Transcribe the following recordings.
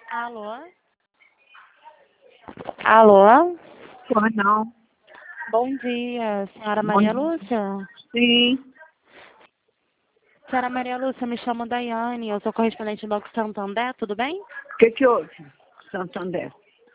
Alô? Alô? Pois não. Bom dia, senhora Bom Maria dia. Lúcia. Sim. Senhora Maria Lúcia, me chamo Daiane, eu sou correspondente do Banco Santander, tudo bem? O que houve, Santander?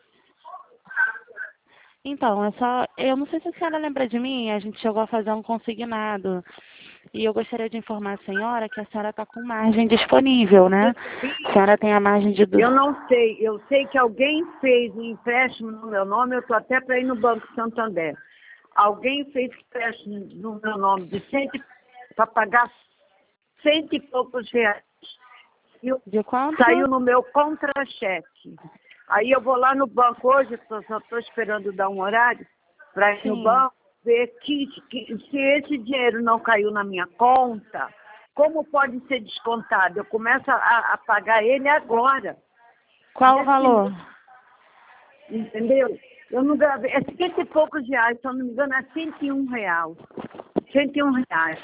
Então, eu não sei se a senhora lembra de mim, a gente chegou a fazer um consignado. E eu gostaria de informar a senhora que a senhora está com margem disponível, né? A senhora tem a margem de... Eu não sei. Eu sei que alguém fez um empréstimo no meu nome, eu estou até para ir no Banco Santander. Alguém fez empréstimo no meu nome para pagar cento e poucos reais. De quanto? Saiu no meu contra-cheque. Aí eu vou lá no banco hoje, só estou esperando dar um horário para ir no Sim. banco, ver que se esse dinheiro não caiu na minha conta, como pode ser descontado? Eu começo a pagar ele agora. Qual o valor? Entendeu? Eu não gravei. É cento e poucos reais, se eu não me engano, é R$ 101. R$ 101.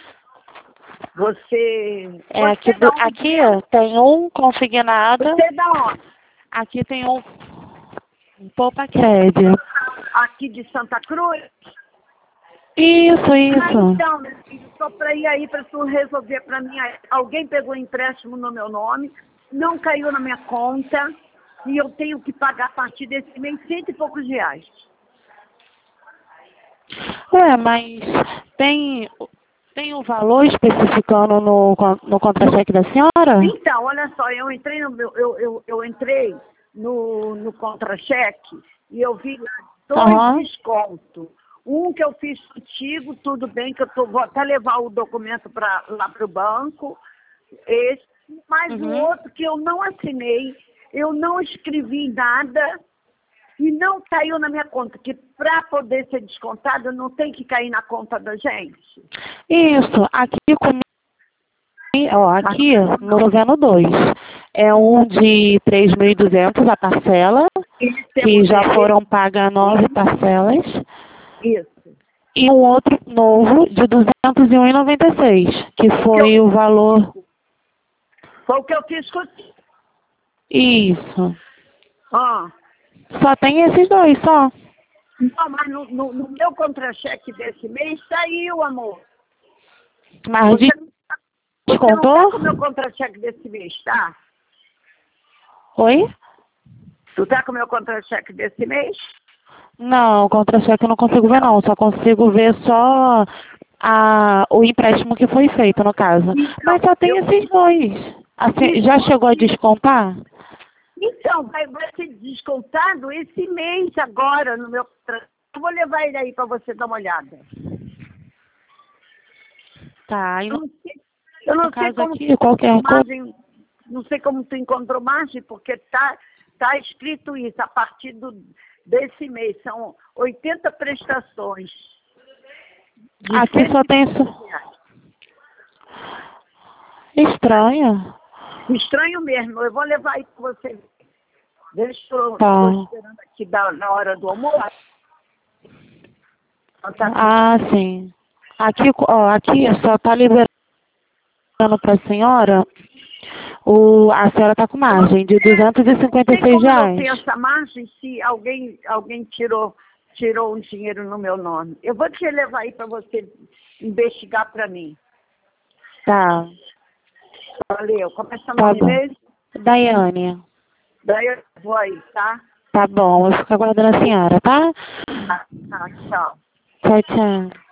Você. É, Você dá onde? aqui ó, tem um consignado, Você dá onde? aqui tem um Poupa Crédito. Aqui de Santa Cruz? Isso, Ah, isso. então, meu filho, só para ir aí para tu resolver para mim. Alguém pegou empréstimo no meu nome, não caiu na minha conta e eu tenho que pagar a partir desse mês cento e poucos reais. Mas tem um valor especificando no contra-cheque da senhora? Então, olha só, eu entrei eu entrei no contra-cheque e eu vi lá dois descontos. Um que eu fiz contigo, tudo bem, que vou até levar o documento lá para o banco. Esse, mas o outro que eu não assinei, eu não escrevi nada e não caiu na minha conta, que para poder ser descontado não tem que cair na conta da gente. Isso, aqui comigo, ó, aqui no governo 2 é um de 3.200 a parcela, que já foram pagas 9 parcelas, Isso. e um outro novo de 201,96, que foi o valor. Foi o que eu fiz contigo. Isso. Ah. Só tem esses dois, só. Não, mas no meu contra-cheque desse mês saiu, amor. Mas Você não descontou? tá com o meu contra-cheque desse mês, tá? Oi? Tu tá com o meu contra-cheque desse mês? Não, o contra-cheque eu não consigo ver não, só consigo ver só o empréstimo que foi feito, no caso. Mas só tem esses dois. Assim, já chegou a descontar? Então, vai ser descontado esse mês agora no meu contra-cheque. Eu vou levar ele aí para você dar uma olhada. Tá, e Eu não no sei caso como aqui, qualquer coisa... não sei como tu encontrou margem, porque tá escrito isso, a partir desse mês. São 80 prestações. Aqui só tem isso. Estranho. Estranho mesmo. Eu vou levar aí para você. Deixa eu Tá. esperando aqui na hora do almoço. Ah, sim. Aqui, ó, aqui só tá liberando para a senhora, a senhora tá com margem de R$ 256. Eu tenho essa margem se alguém tirou um dinheiro no meu nome. Eu vou te levar aí para você investigar para mim. Tá. Valeu. Como é seu Tá nome bom. mesmo? Daiane. Daí eu vou aí, tá? Tá bom, eu fico aguardando a senhora, tá? Tá, tchau. Tchau, tchau.